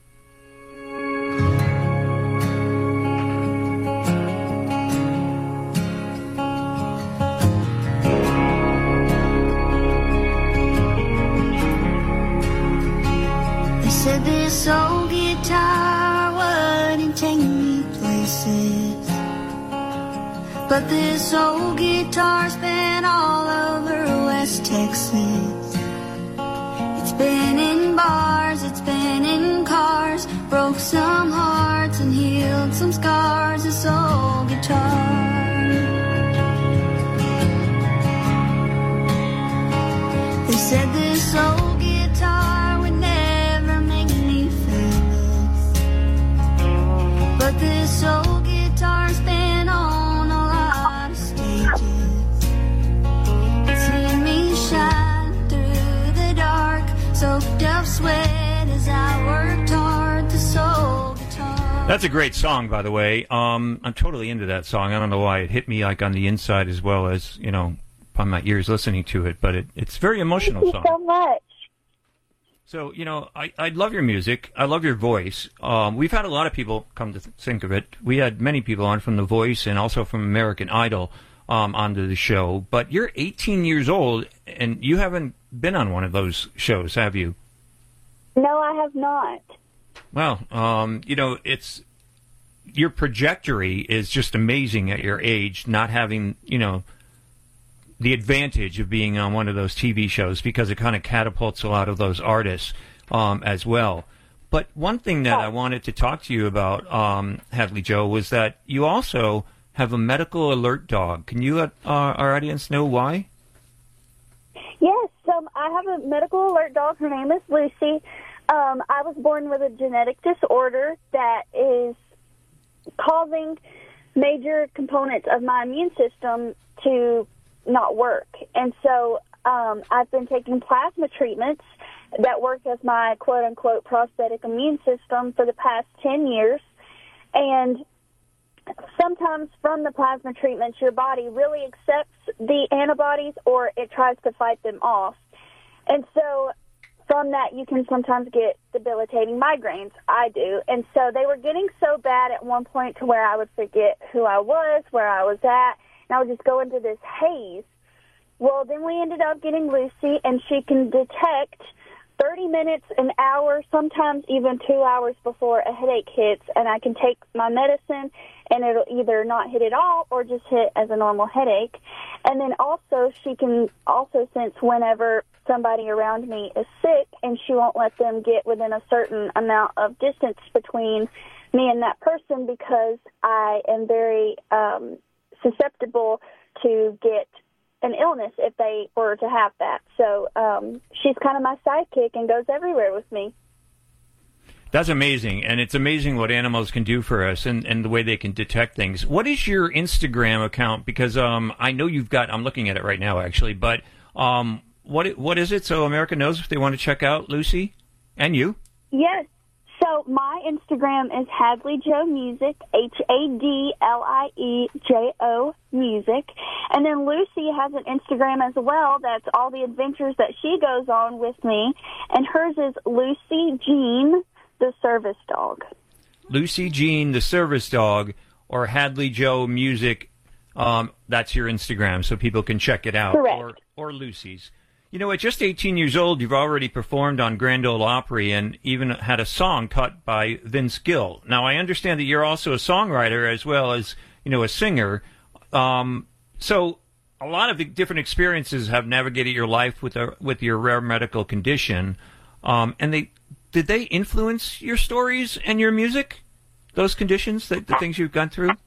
[SPEAKER 21] Said this old guitar wouldn't take me places, but this old guitar's been all over West Texas. It's been in bars, it's been in cars, broke some hearts and healed some scars. This old guitar. They said this old guitar would never make me famous, but this old guitar's been on a lot of stages. It's seen me shine through the dark, soaked up sweat as I worked hard. This old guitar.
[SPEAKER 7] That's a great song, by the way. Um, I'm totally into that song. I don't know why it hit me like on the inside as well as, you know, on my ears listening to it, but it, it's a very emotional
[SPEAKER 16] Thank
[SPEAKER 7] song.
[SPEAKER 16] you so much.
[SPEAKER 7] So, you know, I, I love your music. I love your voice. Um, we've had a lot of people come to th- think of it. We had many people on from The Voice and also from American Idol um, onto the show. But you're eighteen years old, and you haven't been on one of those shows, have you?
[SPEAKER 16] No, I have not.
[SPEAKER 7] Well, um, you know, it's your trajectory is just amazing at your age, not having, you know, the advantage of being on one of those T V shows, because it kind of catapults a lot of those artists um, as well. But one thing that I wanted to talk to you about, um, Hadley Joe, was that you also have a medical alert dog. Can you let uh, our audience know why?
[SPEAKER 16] Yes, um, I have a medical alert dog. Her name is Lucy. Um, I was born with a genetic disorder that is causing major components of my immune system to not work. And so um, I've been taking plasma treatments that work as my quote-unquote prosthetic immune system for the past ten years. And sometimes from the plasma treatments, your body really accepts the antibodies or it tries to fight them off. And so from that, you can sometimes get debilitating migraines. I do. And so they were getting so bad at one point to where I would forget who I was, where I was at, and I would just go into this haze. Well, then we ended up getting Lucy, and she can detect thirty minutes, an hour, sometimes even two hours before a headache hits, and I can take my medicine, and it'll either not hit at all or just hit as a normal headache. And then also she can also sense whenever somebody around me is sick, and she won't let them get within a certain amount of distance between me and that person because I am very um, susceptible to get an illness if they were to have that. So um, she's kind of my sidekick and goes everywhere with me.
[SPEAKER 7] That's amazing, and it's amazing what animals can do for us and, and the way they can detect things. What is your Instagram account? Because um, I know you've got, I'm looking at it right now, actually, but um, what what is it so America knows if they want to check out Lucy and you?
[SPEAKER 16] Yes. So my Instagram is Hadley Joe Music, H A D L I E J O Music. And then Lucy has an Instagram as well. That's all the adventures that she goes on with me. And hers is Lucy Jean, the Service Dog.
[SPEAKER 7] Lucy Jean, the Service Dog, or Hadley Joe Music. Um, that's your Instagram, so people can check it out.
[SPEAKER 16] Correct.
[SPEAKER 7] Or, or Lucy's. You know, at just eighteen years old, you've already performed on Grand Ole Opry and even had a song cut by Vince Gill. Now, I understand that you're also a songwriter as well as, you know, a singer. Um, so a lot of the different experiences have navigated your life with a, with your rare medical condition. Um, and they did they influence your stories and your music? Those conditions, the, the things you've gone through?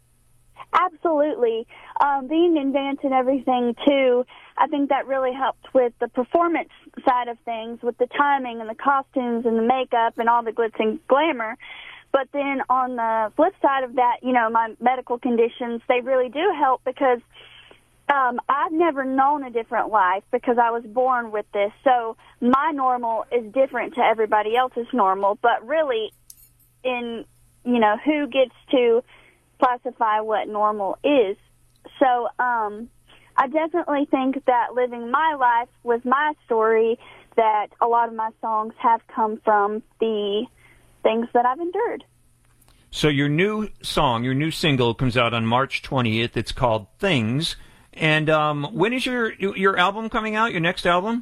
[SPEAKER 16] Absolutely. Um, being in dance and everything, too, I think that really helped with the performance side of things, with the timing and the costumes and the makeup and all the glitz and glamour. But then on the flip side of that, you know, my medical conditions, they really do help because um, I've never known a different life because I was born with this. So my normal is different to everybody else's normal. But really, in, you know, who gets to classify what normal is. So um, I definitely think that living my life was my story, that a lot of my songs have come from the things that I've endured.
[SPEAKER 7] So your new song, your new single comes out on March twentieth. It's called Things. And um, when is your your album coming out, your next album?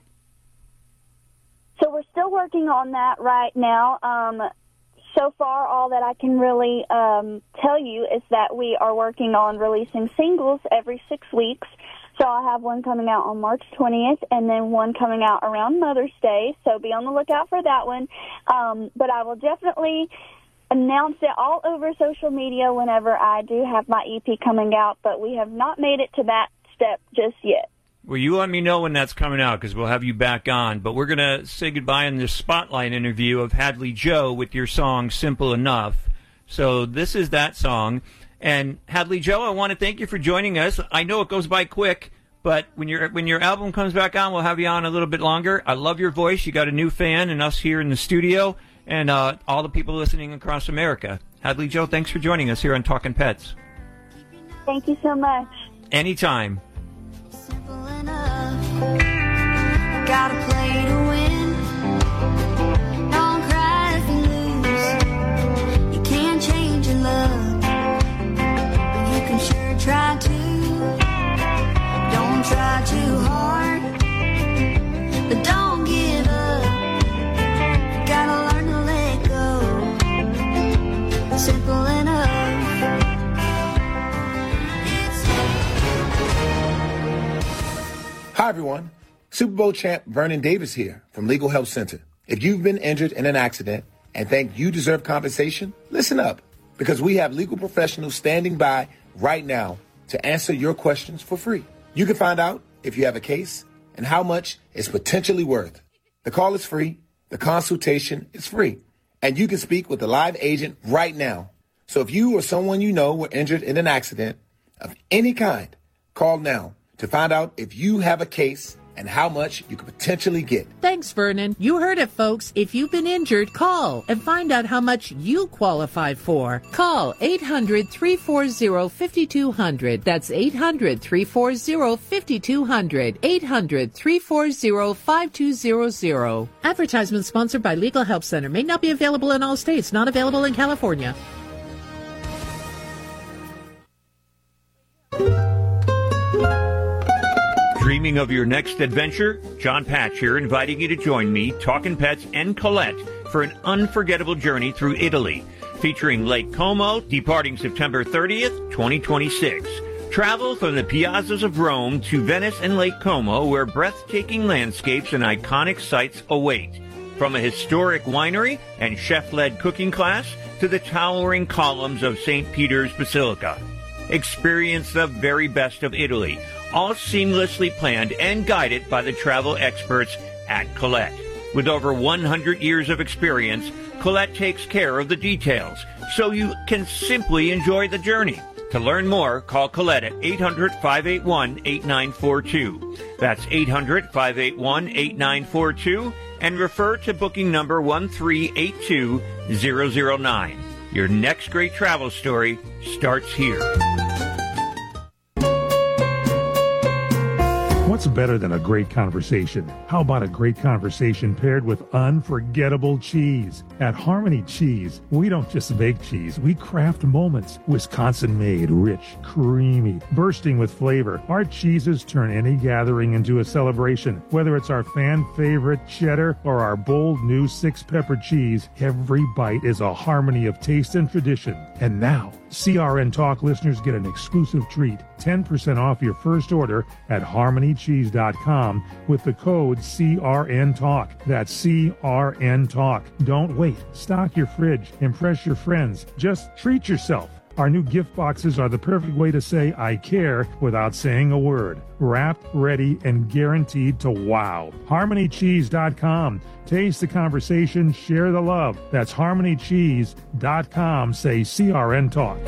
[SPEAKER 16] So we're still working on that right now. Um So far, all that I can really um, tell you is that we are working on releasing singles every six weeks. So I'll have one coming out on March twentieth and then one coming out around Mother's Day. So be on the lookout for that one. Um, but I will definitely announce it all over social media whenever I do have my E P coming out. But we have not made it to that step just yet.
[SPEAKER 7] Well, you let me know when that's coming out because we'll have you back on. But we're going to say goodbye in this spotlight interview of Hadley Joe with your song Simple Enough. So this is that song. And Hadley Joe, I want to thank you for joining us. I know it goes by quick, but when your when your album comes back on, we'll have you on a little bit longer. I love your voice. You got a new fan and us here in the studio and uh, all the people listening across America. Hadley Joe, thanks for joining us here on Talkin' Pets.
[SPEAKER 16] Thank you so much.
[SPEAKER 7] Anytime.
[SPEAKER 21] Gotta play to win. Don't cry if you lose. You can't change your love, but you can sure try to. Don't try too hard, but don't give up. You gotta learn to let go. Simple enough.
[SPEAKER 10] Hi, everyone. Super Bowl champ Vernon Davis here from Legal Help Center. If you've been injured in an accident and think you deserve compensation, listen up, because we have legal professionals standing by right now to answer your questions for free. You can find out if you have a case and how much it's potentially worth. The call is free The consultation is free, and you can speak with a live agent right now. So if you or someone you know were injured in an accident of any kind, call now to find out if you have a case and how much you could potentially get.
[SPEAKER 11] Thanks, Vernon. You heard it, folks. If you've been injured, call and find out how much you qualify for. Call eight hundred, three four zero, five two zero zero. That's eight hundred, three four zero, five two zero zero. eight hundred, three four zero, five two zero zero. Advertisement sponsored by Legal Help Center. May not be available in all states. Not available in California.
[SPEAKER 7] Dreaming of your next adventure? John Patch here, inviting you to join me, Talkin' Pets, and Colette for an unforgettable journey through Italy, featuring Lake Como, departing September thirtieth, twenty twenty-six. Travel from the piazzas of Rome to Venice and Lake Como, where breathtaking landscapes and iconic sights await. From a historic winery and chef-led cooking class to the towering columns of Saint Peter's Basilica. Experience the very best of Italy, all seamlessly planned and guided by the travel experts at Colette. With over one hundred years of experience, Colette takes care of the details, so you can simply enjoy the journey. To learn more, call Colette at eight hundred, five eight one, eight nine four two. That's eight hundred, five eight one, eight nine four two, and refer to booking number one three eight two zero zero nine. Your next great travel story starts here.
[SPEAKER 13] What's better than a great conversation? How about a great conversation paired with unforgettable cheese? At Harmony Cheese, we don't just make cheese, we craft moments. Wisconsin-made, rich, creamy, bursting with flavor. Our cheeses turn any gathering into a celebration. Whether it's our fan-favorite cheddar or our bold new six-pepper cheese, every bite is a harmony of taste and tradition. And now, C R N Talk listeners get an exclusive treat, ten percent off your first order at harmony cheese dot com with the code C R N Talk. That's C R N Talk. Don't wait. Stock your fridge. Impress your friends. Just treat yourself. Our new gift boxes are the perfect way to say I care without saying a word. Wrapped, ready, and guaranteed to wow. harmony cheese dot com. Taste the conversation, share the love. That's harmony cheese dot com. Say C R N Talk.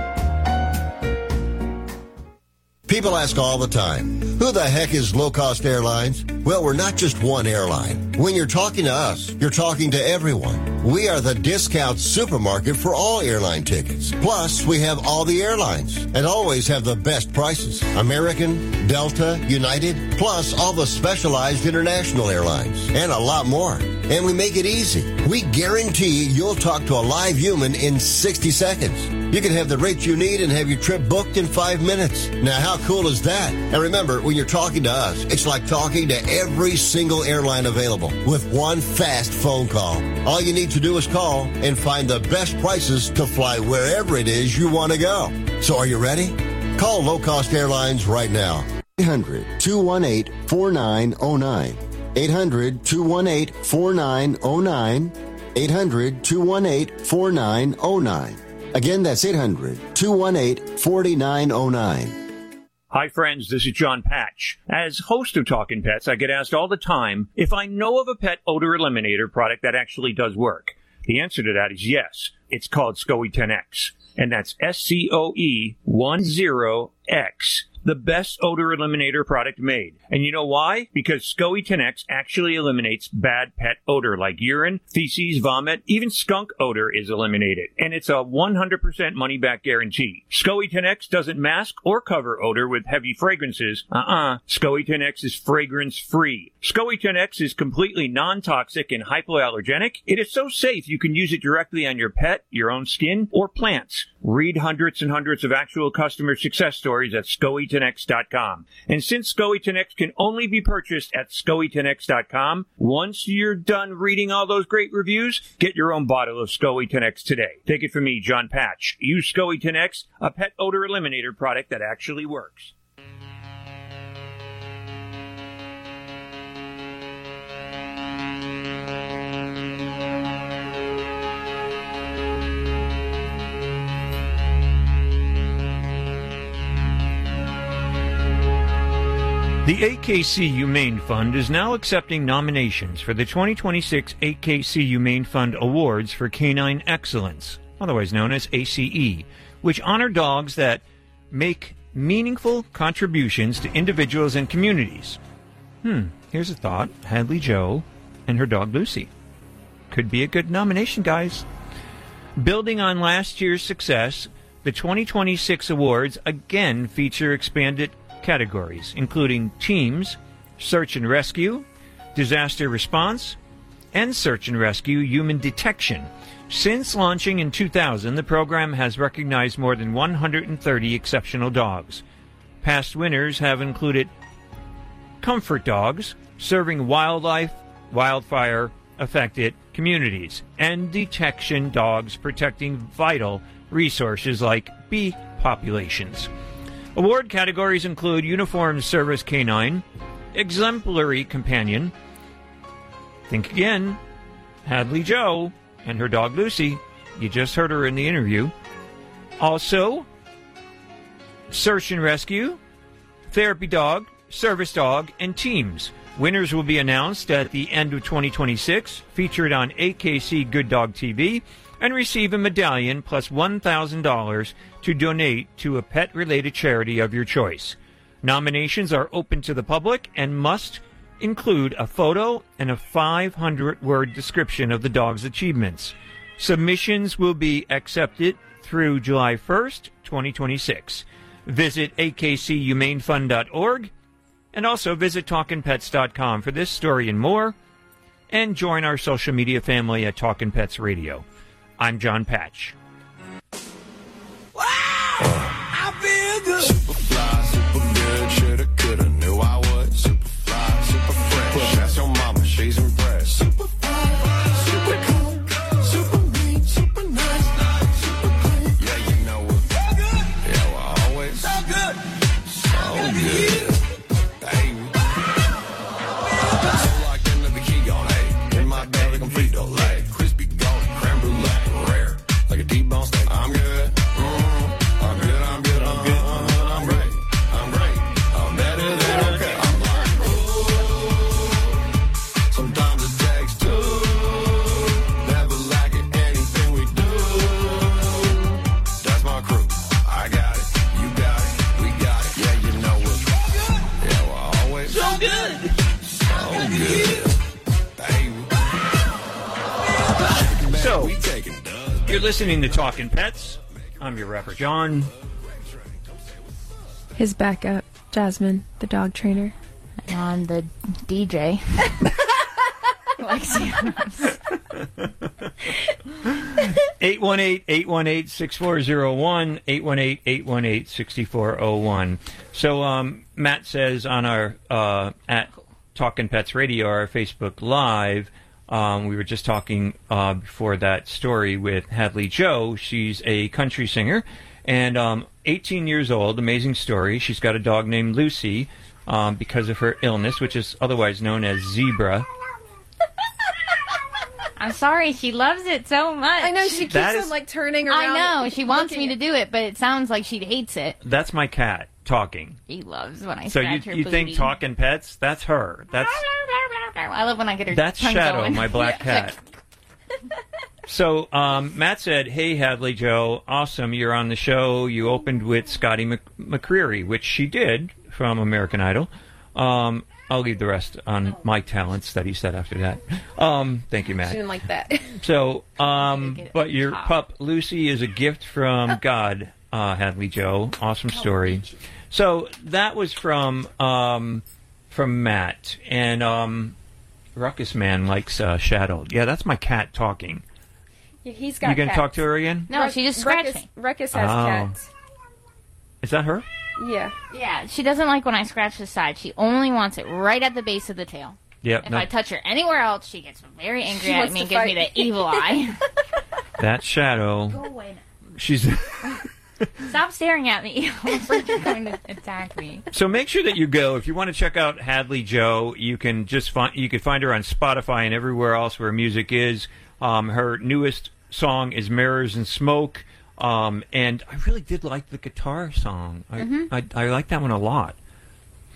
[SPEAKER 19] People ask all the time, who the heck is Low Cost Airlines? Well, we're not just one airline. When you're talking to us, you're talking to everyone. We are the discount supermarket for all airline tickets. Plus, we have all the airlines and always have the best prices. American, Delta, United, plus all the specialized international airlines and a lot more. And we make it easy. We guarantee you'll talk to a live human in sixty seconds. You can have the rates you need and have your trip booked in five minutes. Now, how cool is that? And remember, when you're talking to us, it's like talking to every single airline available with one fast phone call. All you need to do is call and find the best prices to fly wherever it is you want to go. So are you ready? Call Low Cost Airlines right now. eight hundred, two one eight, four nine zero nine. eight hundred, two one eight, four nine zero nine. eight hundred, two one eight, four nine zero nine. Again, that's eight hundred, two one eight, four nine zero nine.
[SPEAKER 7] Hi, friends. This is John Patch. As host of Talkin' Pets, I get asked all the time if I know of a pet odor eliminator product that actually does work. The answer to that is yes. It's called SCOE ten X, and that's S C O E ten X. The best odor eliminator product made. And you know why? Because SCOE ten X actually eliminates bad pet odor like urine, feces, vomit, even skunk odor is eliminated. And it's a one hundred percent money-back guarantee. SCOE ten X doesn't mask or cover odor with heavy fragrances. Uh-uh. SCOE ten X is fragrance-free. SCOE ten X is completely non-toxic and hypoallergenic. It is so safe you can use it directly on your pet, your own skin, or plants. Read hundreds and hundreds of actual customer success stories at scoe ten x dot com. And since SCOE ten X can only be purchased at scoe ten x dot com, once you're done reading all those great reviews, get your own bottle of SCOE ten X today. Take it from me, John Patch. Use SCOE ten X, a pet odor eliminator product that actually works. The A K C Humane Fund is now accepting nominations for the twenty twenty-six A K C Humane Fund Awards for Canine Excellence, otherwise known as A C E, which honor dogs that make meaningful contributions to individuals and communities. Hmm, here's a thought. Hadley Joe and her dog Lucy. Could be a good nomination, guys. Building on last year's success, the twenty twenty-six awards again feature expanded categories, including teams, search and rescue, disaster response, and search and rescue human detection. Since launching in two thousand, the program has recognized more than one hundred thirty exceptional dogs. Past winners have included comfort dogs, serving wildlife, wildfire-affected communities, and detection dogs protecting vital resources like bee populations. Award categories include Uniformed Service Canine, Exemplary Companion, think again, Hadley Joe and her dog Lucy. You just heard her in the interview. Also, Search and Rescue, Therapy Dog, Service Dog, and Teams. Winners will be announced at the end of twenty twenty-six, featured on A K C Good Dog T V, and receive a medallion plus one thousand dollars to donate to a pet-related charity of your choice. Nominations are open to the public and must include a photo and a five hundred word description of the dog's achievements. Submissions will be accepted through July first, twenty twenty-six. Visit A K C humane fund dot org and also visit talkin pets dot com for this story and more. And join our social media family at Talkin' Pets Radio. I'm John Patch.
[SPEAKER 14] I feel good. Super fly, super good. Shoulda, coulda, knew I would. Super fly, super fresh. That's your mama, she's impressed. Super fly, super cool, super mean, super nice, super clean. Yeah, you know what? So good. Yeah, well, always. So good. So good. Baby. So locked into the key on eight. In my belly, I'm Frito-Lay. Crispy golden, creme brulee, rare. Like a T-bone steak. I'm good.
[SPEAKER 7] So, you're listening to Talkin' Pets. I'm your rapper, John.
[SPEAKER 4] His backup, Jasmine, the dog trainer.
[SPEAKER 9] And I'm the D J.
[SPEAKER 7] eight one eight, eight one eight, six four zero one, eight one eight, eight one eight, six four zero one. So, um, Matt says on our, uh, at Talkin' Pets Radio, our Facebook Live, um, we were just talking, uh, before that story with Hadley Joe. She's a country singer and, um, eighteen years old, amazing story. She's got a dog named Lucy, um, because of her illness, which is otherwise known as zebra.
[SPEAKER 9] I'm sorry, she loves it so much.
[SPEAKER 4] I know, she keeps
[SPEAKER 7] That
[SPEAKER 4] on,
[SPEAKER 7] is-
[SPEAKER 4] like, turning around.
[SPEAKER 9] I know, she wants me
[SPEAKER 4] looking
[SPEAKER 9] to do it, but it sounds like she hates it.
[SPEAKER 7] That's my cat talking.
[SPEAKER 9] She loves when I
[SPEAKER 7] So
[SPEAKER 9] scratch
[SPEAKER 7] you
[SPEAKER 9] her
[SPEAKER 7] you
[SPEAKER 9] booty.
[SPEAKER 7] think Talkin' Pets? That's her. That's
[SPEAKER 9] I love when I get her
[SPEAKER 7] that's
[SPEAKER 9] tongue
[SPEAKER 7] Shadow,
[SPEAKER 9] going.
[SPEAKER 7] my black
[SPEAKER 9] Yeah.
[SPEAKER 7] cat. So um, Matt said, "Hey Hadley Joe, awesome! You're on the show. You opened with Scotty Mc- McCreery, which she did from American Idol. Um, I'll leave the rest on my talents," that he said after that. Um, thank you, Matt.
[SPEAKER 4] She didn't like that.
[SPEAKER 7] So, um, but your pup Lucy is a gift from God, uh, Hadley Joe. Awesome story. So that was from um, from Matt, and um, Ruckus Man likes uh, Shadow. Yeah, that's my cat talking.
[SPEAKER 4] Yeah, he's got
[SPEAKER 7] You gonna
[SPEAKER 4] cats.
[SPEAKER 7] talk to her again?
[SPEAKER 9] No, she just scratched
[SPEAKER 4] Ruckus,
[SPEAKER 9] me.
[SPEAKER 4] Ruckus has
[SPEAKER 7] Oh.
[SPEAKER 4] cats.
[SPEAKER 7] Is that her?
[SPEAKER 4] Yeah.
[SPEAKER 9] Yeah, she doesn't like when I scratch the side. She only wants it right at the base of the tail.
[SPEAKER 7] Yep.
[SPEAKER 9] If
[SPEAKER 7] no,
[SPEAKER 9] I touch her anywhere else, she gets very angry
[SPEAKER 4] She
[SPEAKER 9] at
[SPEAKER 4] wants
[SPEAKER 9] me
[SPEAKER 4] to
[SPEAKER 9] and gives me
[SPEAKER 4] fight.
[SPEAKER 9] the evil eye.
[SPEAKER 7] that's Shadow.
[SPEAKER 9] Go away now.
[SPEAKER 7] She's.
[SPEAKER 9] Stop staring at me. I'm afraid you're going to attack me.
[SPEAKER 7] So make sure that you go. If you want to check out Hadley Joe, you can just find you can find her on Spotify and everywhere else where music is. Um, her newest song is Mirrors and Smoke, um, and I really did like the guitar song. I,
[SPEAKER 9] Mhm.
[SPEAKER 7] I I like that one a lot.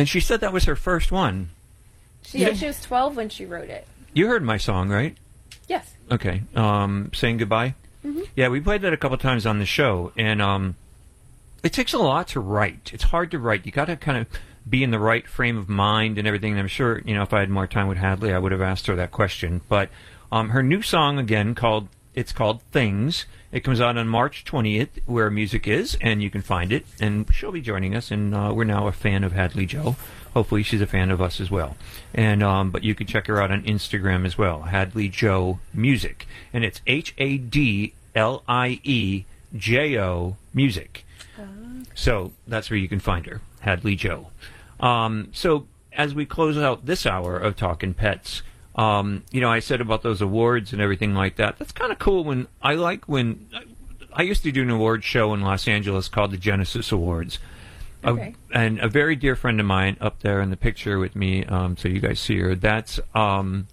[SPEAKER 7] And she said that was her first one.
[SPEAKER 4] She, yeah, she was twelve when she wrote it.
[SPEAKER 7] You heard my song, right?
[SPEAKER 4] Yes.
[SPEAKER 7] Okay. Um, Saying Goodbye?
[SPEAKER 4] Mm-hmm.
[SPEAKER 7] Yeah, we played that a couple times on the show, and um, it takes a lot to write. It's hard to write. You got to kind of be in the right frame of mind and everything. And I'm sure, you know, if I had more time with Hadley, I would have asked her that question. But um, her new song, again, called it's called Things. It comes out on March twentieth, where music is, and you can find it. And she'll be joining us, and uh, we're now a fan of Hadley Joe. Hopefully she's a fan of us as well. And um, but you can check her out on Instagram as well, Hadley Joe Music. And it's H A D L I E J O Music. Uh. So that's where you can find her, Hadley Joe. Um, so as we close out this hour of Talking Pets, um, you know, I said about those awards and everything like that. That's kind of cool. When I like when I used to do an award show in Los Angeles called the Genesis Awards.
[SPEAKER 4] Okay.
[SPEAKER 7] A, and a very dear friend of mine up there in the picture with me, um, so you guys see her, that's, um,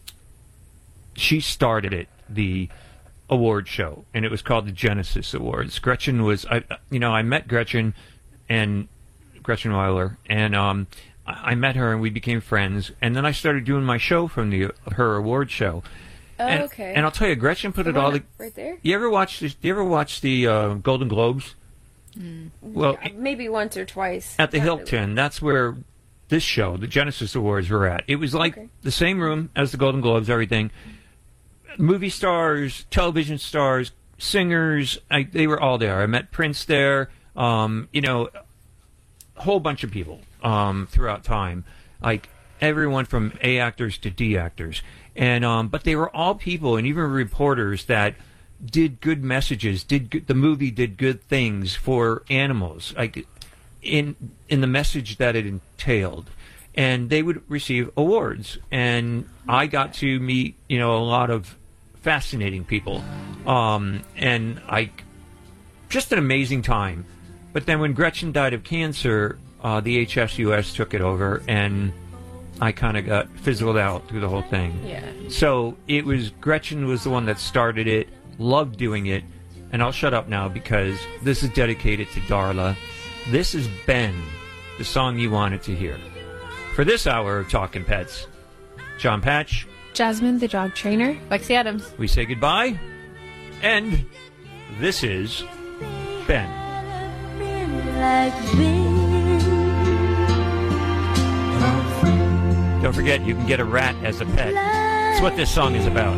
[SPEAKER 7] she started it, the award show, and it was called the Genesis Awards. Gretchen was, I, you know, I met Gretchen and Gretchen Weiler, and um, I, I met her and we became friends, and then I started doing my show from the her award show.
[SPEAKER 4] Oh,
[SPEAKER 7] and,
[SPEAKER 4] okay.
[SPEAKER 7] And I'll tell you, Gretchen put
[SPEAKER 4] The
[SPEAKER 7] it all.
[SPEAKER 4] one
[SPEAKER 7] The,
[SPEAKER 4] right there?
[SPEAKER 7] You ever watch? The, you ever watch the uh, Golden Globes?
[SPEAKER 4] Mm.
[SPEAKER 7] Well,
[SPEAKER 4] Yeah, maybe once or twice.
[SPEAKER 7] at the
[SPEAKER 4] Not really.
[SPEAKER 7] Hilton, that's where this show, the Genesis Awards, were at. It was like
[SPEAKER 4] Okay.
[SPEAKER 7] the same room as the Golden Globes, everything. Movie stars, television stars, singers, I, they were all there. I met Prince there, um, you know, a whole bunch of people um, throughout time. Like everyone from A actors to D actors. And um, but they were all people, and even reporters that did good messages, did good, the movie did good things for animals, like in in the message that it entailed, and they would receive awards. And I got to meet, you know, a lot of fascinating people, um, and I just an amazing time. But then when Gretchen died of cancer, uh, the H S U S took it over, and I kind of got fizzled out through the whole thing.
[SPEAKER 4] Yeah.
[SPEAKER 7] So it was Gretchen was the one that started it. Loved doing it, and I'll shut up now because this is dedicated to Darla. This is Ben, the song you wanted to hear. For this hour of Talking Pets, John Patch,
[SPEAKER 4] Jasmine, the dog trainer,
[SPEAKER 9] Lexi Adams.
[SPEAKER 7] we say goodbye, and this is Ben. Don't forget, you can get a rat as a pet. That's what this song is about.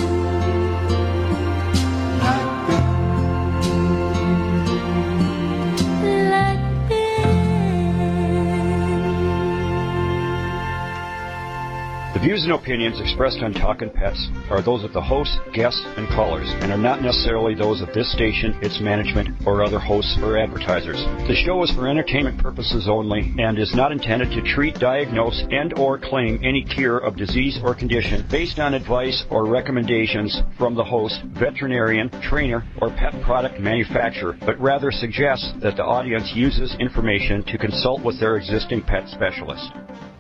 [SPEAKER 6] The views and opinions expressed on Talkin' Pets are those of the hosts, guests, and callers, and are not necessarily those of this station, its management, or other hosts or advertisers. The show is for entertainment purposes only and is not intended to treat, diagnose, and or claim any cure of disease or condition based on advice or recommendations from the host, veterinarian, trainer, or pet product manufacturer, but rather suggests that the audience uses information to consult with their existing pet specialist.